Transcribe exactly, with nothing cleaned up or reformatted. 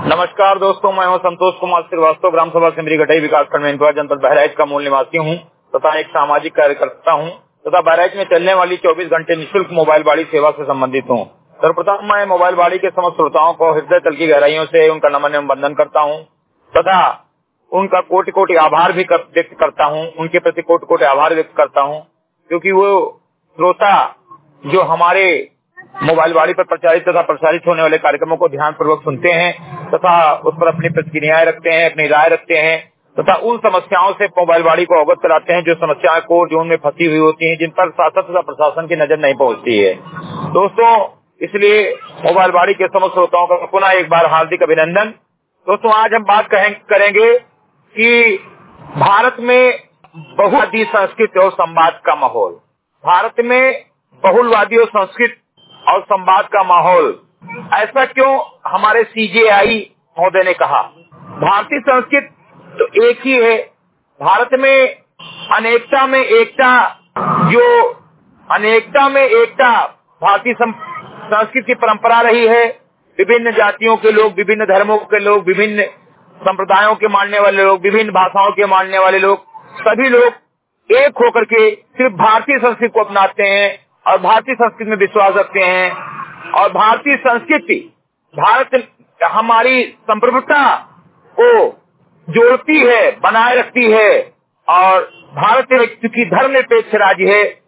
नमस्कार दोस्तों, मैं हूं संतोष कुमार श्रीवास्तव, ग्राम सभा सिमरी गटई विकासखंड में इंदौर जनपद बहराइच का मूल निवासी हूं तथा एक सामाजिक कार्यकर्ता हूं तथा बहराइच में चलने वाली चौबीस घंटे निःशुल्क मोबाइल बाड़ी सेवा से संबंधित हूं। सर्वप्रथम मैं मोबाइल बाड़ी के समस्त श्रोताओं को हृदय तल की गहराइयों से उनका नमन एवं वंदन करता हूं तथा उनका कोटि कोटि आभार भी कर, व्यक्त करता हूं उनके प्रति कोटि कोटि आभार व्यक्त करता हूं क्योंकि वो श्रोता जो हमारे मोबाइल बाड़ी पर प्रचारित तथा प्रसारित होने वाले कार्यक्रमों को ध्यान पूर्वक सुनते हैं तथा उस पर अपनी प्रतिक्रियाएं रखते हैं, अपनी राय रखते हैं तथा उन समस्याओं से मोबाइल बाड़ी को अवगत कराते हैं जो समस्याएं कोर जोन में फंसी हुई होती हैं, जिन पर शासन तथा प्रशासन की नजर नहीं पहुंचती है। दोस्तों, इसलिए मोबाइल बाड़ी के समस्त श्रोताओं का पुनः एक बार हार्दिक अभिनंदन। दोस्तों, आज हम बात करेंगे कि भारत में बहुवादी संस्कृति और संवाद का माहौल। भारत में बहुलवादी और संस्कृत और संवाद का माहौल, ऐसा क्यों? हमारे सीजेआई महोदय ने कहा भारतीय संस्कृति तो एक ही है। भारत में अनेकता में एकता, जो अनेकता में एकता भारतीय संस्कृति की परंपरा रही है। विभिन्न जातियों के लोग, विभिन्न धर्मों के लोग, विभिन्न संप्रदायों के मानने वाले लोग, विभिन्न भाषाओं के मानने वाले लोग, सभी लोग एक होकर के सिर्फ भारतीय संस्कृति को अपनाते हैं और भारतीय संस्कृति में विश्वास रखते हैं। और भारतीय संस्कृति भारत हमारी संप्रभुता को जोड़ती है, बनाए रखती है और भारत एक चूंकि धर्मनिरपेक्ष राज्य है,